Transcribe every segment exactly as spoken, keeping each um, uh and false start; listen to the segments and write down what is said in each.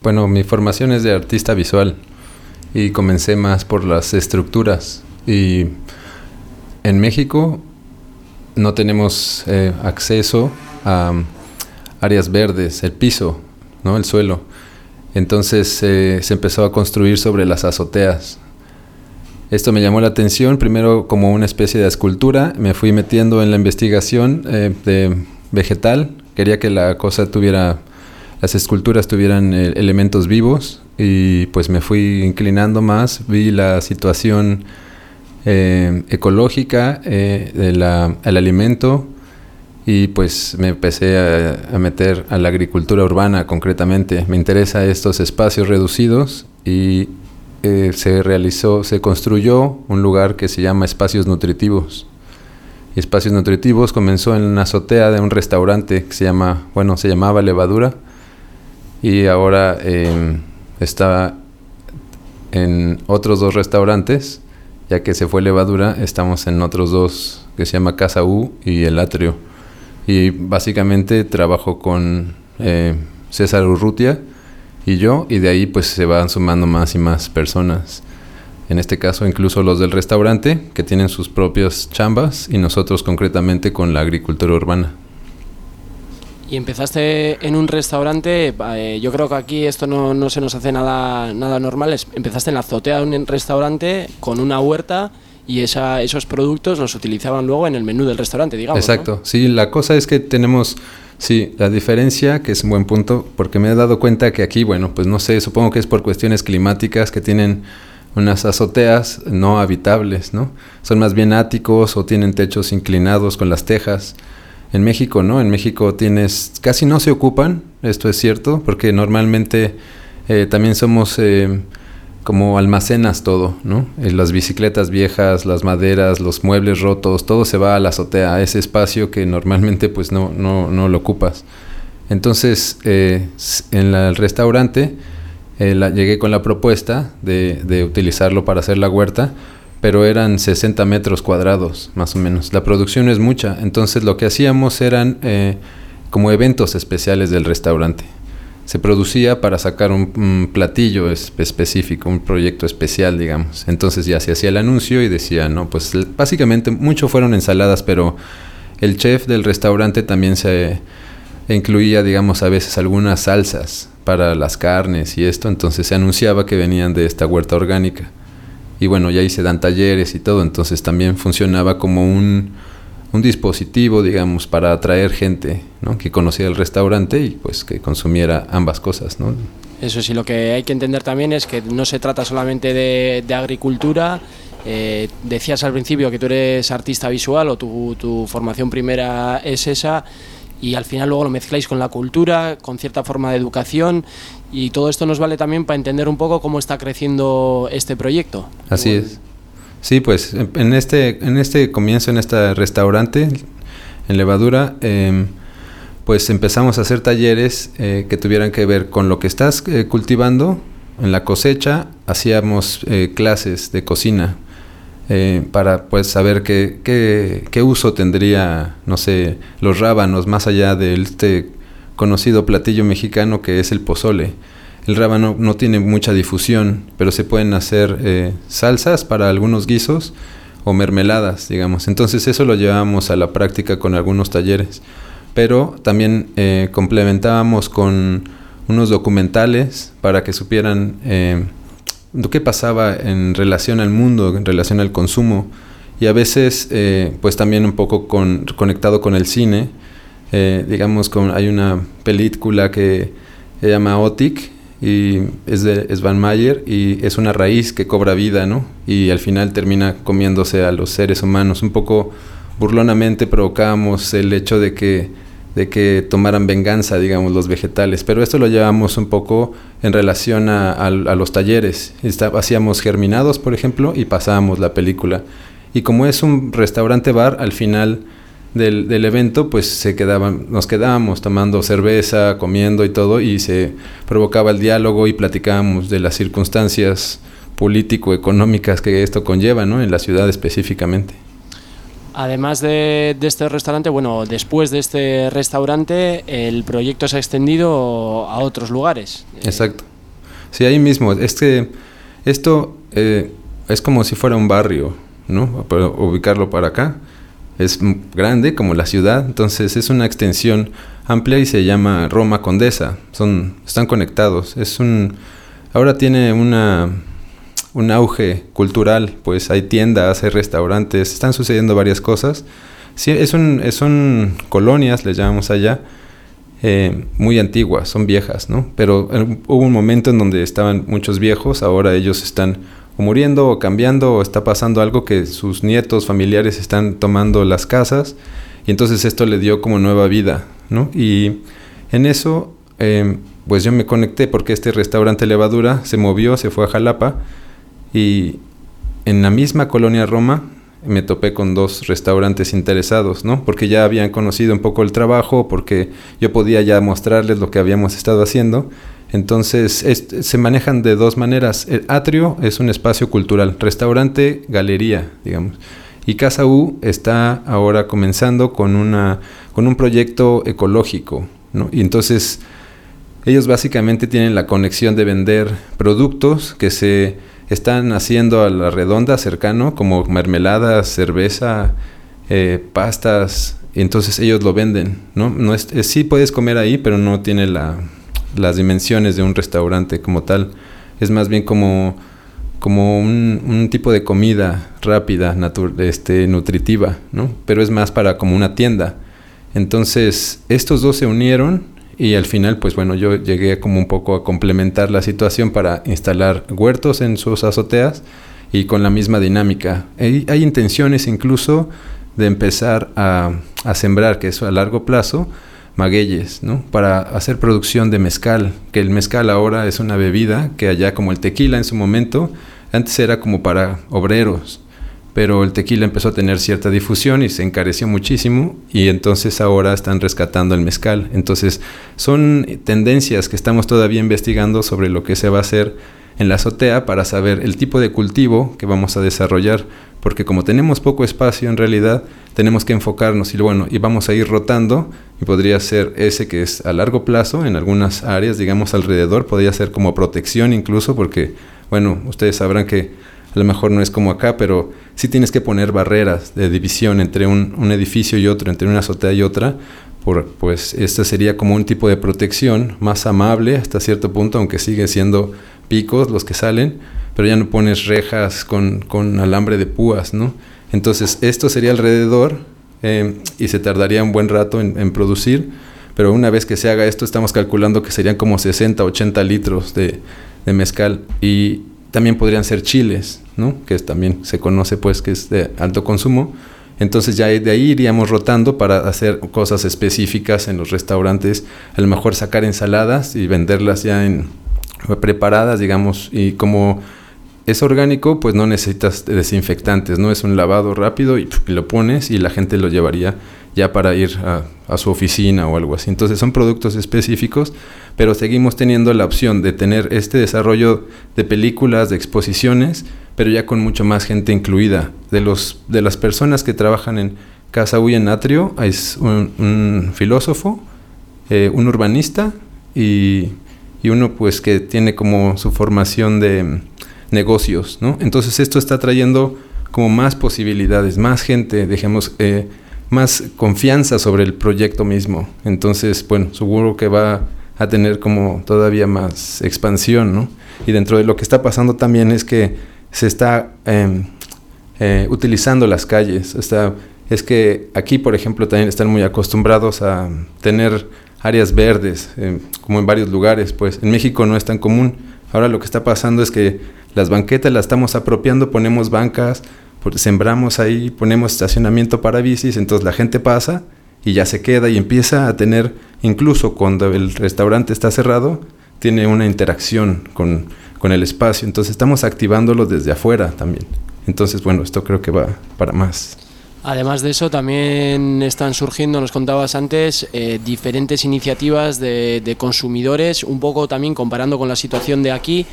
Bueno, mi formación es de artista visual y comencé más por las estructuras. Y en México no tenemos eh, acceso a um, áreas verdes, el piso, ¿no? El suelo. Entonces eh, se empezó a construir sobre las azoteas. Esto me llamó la atención, primero como una especie de escultura. Me fui metiendo en la investigación eh, de vegetal. Quería que la cosa tuviera, las esculturas tuvieran eh, elementos vivos, y pues me fui inclinando más. Vi la situación eh, ecológica eh, de la, el alimento, y pues me empecé a, a meter a la agricultura urbana concretamente. Me interesa estos espacios reducidos, y eh, se realizó, se construyó un lugar que se llama Espacios Nutritivos. Y Espacios Nutritivos comenzó en una azotea de un restaurante que se llama, bueno, se llamaba Levadura, y ahora eh, está en otros dos restaurantes. Ya que se fue Levadura, estamos en otros dos que se llama Casa U y El Atrio. Y básicamente trabajo con eh, César Urrutia y yo, y de ahí pues se van sumando más y más personas. En este caso incluso los del restaurante, que tienen sus propias chambas, y nosotros concretamente con la agricultura urbana. Y empezaste en un restaurante, eh, yo creo que aquí esto no, no se nos hace nada, nada normal. Empezaste en la azotea de un restaurante con una huerta, y esa, esos productos los utilizaban luego en el menú del restaurante, digamos. Exacto, ¿no? Sí, la cosa es que tenemos, sí, la diferencia, que es un buen punto, porque me he dado cuenta que aquí, bueno, pues no sé, supongo que es por cuestiones climáticas, que tienen unas azoteas no habitables, ¿no? Son más bien áticos o tienen techos inclinados con las tejas. En México, ¿no? En México tienes, casi no se ocupan, esto es cierto, porque normalmente eh, también somos eh, como almacenas todo, ¿no? Eh, las bicicletas viejas, las maderas, los muebles rotos, todo se va a la azotea, a ese espacio que normalmente pues no, no, no lo ocupas. Entonces, eh, en la, el restaurante eh, la, llegué con la propuesta de, de utilizarlo para hacer la huerta, pero eran sesenta metros cuadrados, más o menos. La producción es mucha, entonces lo que hacíamos eran eh, como eventos especiales del restaurante. Se producía para sacar un, un platillo es, específico, un proyecto especial, digamos. Entonces ya se hacía el anuncio y decía, no, pues básicamente mucho fueron ensaladas, pero el chef del restaurante también se incluía, digamos, a veces algunas salsas para las carnes y esto, entonces se anunciaba que venían de esta huerta orgánica. Y bueno, ya ahí se dan talleres y todo, entonces también funcionaba como un, un dispositivo, digamos, para atraer gente, ¿no? Que conociera el restaurante y pues que consumiera ambas cosas, ¿no? Eso sí, lo que hay que entender también es que no se trata solamente de, de agricultura. Eh, decías al principio que tú eres artista visual, o tu, tu formación primera es esa, y al final luego lo mezcláis con la cultura, con cierta forma de educación, y todo esto nos vale también para entender un poco cómo está creciendo este proyecto. Así es. Sí, pues en este, en este comienzo, en este restaurante, en Levadura, eh, pues empezamos a hacer talleres eh, que tuvieran que ver con lo que estás eh, cultivando en la cosecha. Hacíamos eh, clases de cocina eh, para pues saber qué, qué, qué uso tendría, no sé, los rábanos, más allá de este conocido platillo mexicano que es el pozole. El rábano no tiene mucha difusión, pero se pueden hacer eh, salsas para algunos guisos o mermeladas, digamos. Entonces eso lo llevábamos a la práctica con algunos talleres. Pero también eh, complementábamos con unos documentales para que supieran eh, qué pasaba en relación al mundo, en relación al consumo. Y a veces, eh, pues también un poco con, conectado con el cine. Eh, digamos, con, hay una película que se llama Otik, y es de Svan Meyer, y es una raíz que cobra vida, ¿no? Y al final termina comiéndose a los seres humanos. Un poco burlonamente provocábamos el hecho de que, de que tomaran venganza, digamos, los vegetales, pero esto lo llevamos un poco en relación a, a, a los talleres. Está, hacíamos germinados, por ejemplo, y pasábamos la película. Y como es un restaurante bar, al final Del, del evento, pues se quedaban, nos quedábamos tomando cerveza, comiendo y todo, y se provocaba el diálogo y platicábamos de las circunstancias político-económicas que esto conlleva, ¿no? En la ciudad específicamente. Además de, de este restaurante, bueno, después de este restaurante, el proyecto se ha extendido a otros lugares. Exacto. Sí, ahí mismo. Es que esto eh, es como si fuera un barrio, ¿no? Para ubicarlo para acá. Es grande como la ciudad, entonces es una extensión amplia y se llama Roma Condesa. Son, están conectados. Es un, ahora tiene una, un auge cultural, pues hay tiendas, hay restaurantes, están sucediendo varias cosas. Sí, es un, son colonias, les llamamos allá, eh, muy antiguas, son viejas, ¿no? Pero eh, hubo un momento en donde estaban muchos viejos, ahora ellos están o muriendo o cambiando o está pasando algo que sus nietos, familiares están tomando las casas y entonces esto le dio como nueva vida, ¿no? Y en eso eh, pues yo me conecté porque este restaurante Levadura se movió, se fue a Jalapa y en la misma colonia Roma me topé con dos restaurantes interesados, ¿no? Porque ya habían conocido un poco el trabajo, porque yo podía ya mostrarles lo que habíamos estado haciendo. Entonces, es, se manejan de dos maneras. El atrio es un espacio cultural, restaurante, galería, digamos. Y Casa U está ahora comenzando con, una, con un proyecto ecológico, ¿no? Y entonces, ellos básicamente tienen la conexión de vender productos que se están haciendo a la redonda, cercano, como mermeladas, cerveza, eh, pastas, y entonces ellos lo venden, ¿no? No es, es, sí puedes comer ahí, pero no tiene la... las dimensiones de un restaurante como tal. Es más bien como, como un, un tipo de comida rápida, natu- este, nutritiva, ¿no? Pero es más para como una tienda. Entonces, estos dos se unieron y al final, pues bueno, yo llegué como un poco a complementar la situación para instalar huertos en sus azoteas y con la misma dinámica. Hay, hay intenciones incluso de empezar a, a sembrar, que eso a largo plazo, magueyes, ¿no? Para hacer producción de mezcal, que el mezcal ahora es una bebida que allá como el tequila en su momento, antes era como para obreros, pero el tequila empezó a tener cierta difusión y se encareció muchísimo y entonces ahora están rescatando el mezcal. Entonces son tendencias que estamos todavía investigando sobre lo que se va a hacer en la azotea para saber el tipo de cultivo que vamos a desarrollar, porque como tenemos poco espacio en realidad, tenemos que enfocarnos y bueno, y vamos a ir rotando y podría ser ese que es a largo plazo en algunas áreas, digamos alrededor, podría ser como protección incluso, porque bueno, ustedes sabrán que a lo mejor no es como acá, pero sí tienes que poner barreras de división entre un, un edificio y otro, entre una azotea y otra, por, pues esta sería como un tipo de protección más amable hasta cierto punto, aunque sigue siendo picos los que salen, pero ya no pones rejas con, con alambre de púas, ¿no? Entonces esto sería alrededor eh, y se tardaría un buen rato en, en producir, pero una vez que se haga esto estamos calculando que serían como sesenta, ochenta litros de, de mezcal y también podrían ser chiles, ¿no? Que es, también se conoce pues que es de alto consumo. Entonces ya de ahí iríamos rotando para hacer cosas específicas en los restaurantes, a lo mejor sacar ensaladas y venderlas ya en preparadas, digamos, y como es orgánico, pues no necesitas desinfectantes, ¿no? Es un lavado rápido y, y lo pones y la gente lo llevaría ya para ir a, a su oficina o algo así. Entonces son productos específicos, pero seguimos teniendo la opción de tener este desarrollo de películas, de exposiciones, pero ya con mucho más gente incluida. De los de las personas que trabajan en Casa U y en Atrio, hay un, un filósofo, eh, un urbanista y, y uno pues que tiene como su formación de negocios, ¿no? Entonces esto está trayendo como más posibilidades, más gente, dejemos, eh, más confianza sobre el proyecto mismo. Entonces, bueno, seguro que va a tener como todavía más expansión, ¿no? Y dentro de lo que está pasando también es que se está eh, eh, utilizando las calles. Está, es que aquí, por ejemplo, también están muy acostumbrados a tener áreas verdes, eh, como en varios lugares, pues en México no es tan común. Ahora lo que está pasando es que las banquetas las estamos apropiando, ponemos bancas, sembramos ahí, ponemos estacionamiento para bicis, entonces la gente pasa y ya se queda y empieza a tener, incluso cuando el restaurante está cerrado, tiene una interacción con, con el espacio, entonces estamos activándolo desde afuera también. Entonces, bueno, esto creo que va para más. Además de eso, también están surgiendo, nos contabas antes, eh, diferentes iniciativas de, de consumidores, un poco también comparando con la situación de aquí,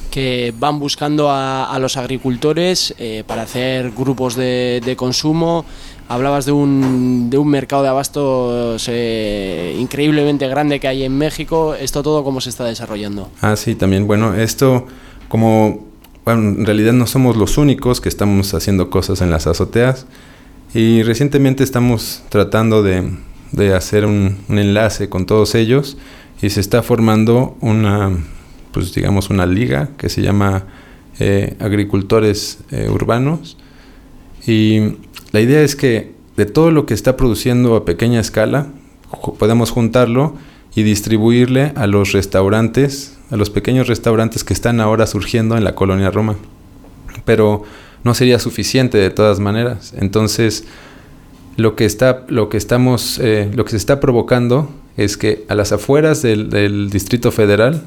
que van buscando a, a los agricultores eh, para hacer grupos de, de consumo. Hablabas de un, de un mercado de abastos eh, increíblemente grande que hay en México. ¿Esto todo cómo se está desarrollando? Ah, sí, también. Bueno, esto como... Bueno, en realidad no somos los únicos que estamos haciendo cosas en las azoteas y recientemente estamos tratando de, de hacer un, un enlace con todos ellos y se está formando una, pues digamos, una liga que se llama eh, Agricultores eh, Urbanos, y la idea es que de todo lo que está produciendo a pequeña escala podemos juntarlo y distribuirle a los restaurantes, a los pequeños restaurantes que están ahora surgiendo en la colonia Roma. Pero no sería suficiente de todas maneras. Entonces, lo que está, lo que estamos, eh, lo que se está provocando es que a las afueras del, del Distrito Federal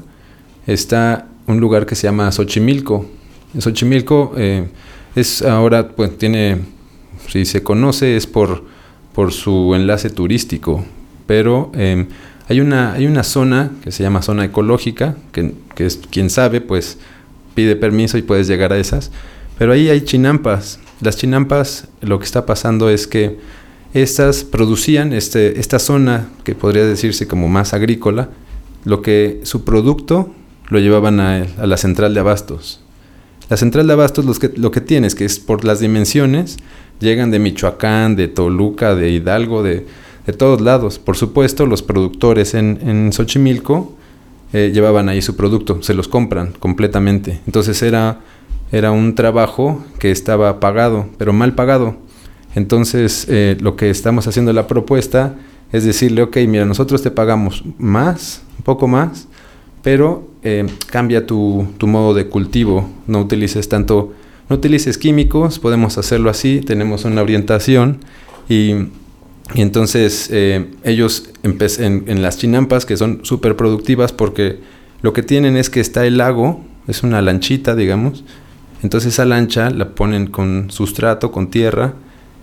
está un lugar que se llama Xochimilco. Xochimilco eh, es ahora, pues tiene, si se conoce es por, por su enlace turístico, pero eh, Hay una, hay una zona que se llama zona ecológica, que, que es, quien sabe, pues pide permiso y puedes llegar a esas. Pero ahí hay chinampas. Las chinampas, lo que está pasando es que estas producían, este, esta zona que podría decirse como más agrícola, lo que su producto lo llevaban a, a la central de abastos. La central de abastos los que, lo que tiene es que es por las dimensiones, llegan de Michoacán, de Toluca, de Hidalgo, de... de todos lados. Por supuesto, los productores en, en Xochimilco eh, llevaban ahí su producto, se los compran completamente. Entonces era, era un trabajo que estaba pagado, pero mal pagado. Entonces eh, lo que estamos haciendo la propuesta es decirle, ok, mira, nosotros te pagamos más, un poco más, pero eh, cambia tu, tu modo de cultivo, no utilices tanto, no utilices químicos, podemos hacerlo así, tenemos una orientación y... Y entonces eh, ellos empe- en, en las chinampas, que son súper productivas porque lo que tienen es que está el lago, es una lanchita, digamos. Entonces esa lancha la ponen con sustrato, con tierra,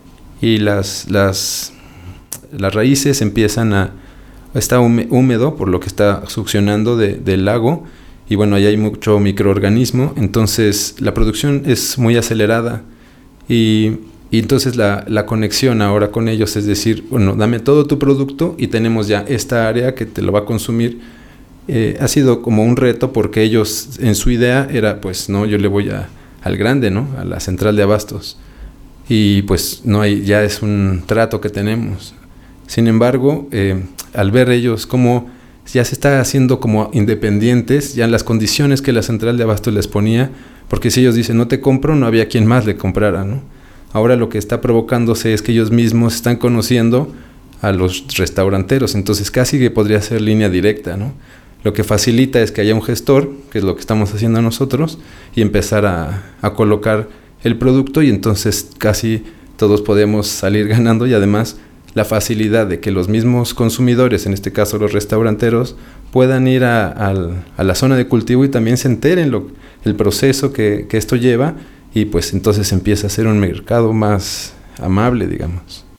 y las, las, las raíces empiezan a... Está húmedo por lo que está succionando de, del lago, y bueno, ahí hay mucho microorganismo, entonces la producción es muy acelerada. Y... Y entonces la, la conexión ahora con ellos es decir, bueno, dame todo tu producto y tenemos ya esta área que te lo va a consumir. Eh, ha sido como un reto porque ellos en su idea era, pues no, yo le voy a, al grande, ¿no? A la central de abastos. Y pues no hay, ya es un trato que tenemos. Sin embargo, eh, al ver ellos cómo ya se está haciendo como independientes, ya en las condiciones que la central de abastos les ponía, porque si ellos dicen no te compro, no había quien más le comprara, ¿no? Ahora lo que está provocándose es que ellos mismos están conociendo a los restauranteros, entonces casi que podría ser línea directa, ¿no? Lo que facilita es que haya un gestor, que es lo que estamos haciendo nosotros, y empezar a, a colocar el producto, y entonces casi todos podemos salir ganando, y además la facilidad de que los mismos consumidores, en este caso los restauranteros, puedan ir a, a, a la zona de cultivo y también se enteren lo, el proceso que, que esto lleva. Y pues entonces empieza a ser un mercado más amable, digamos.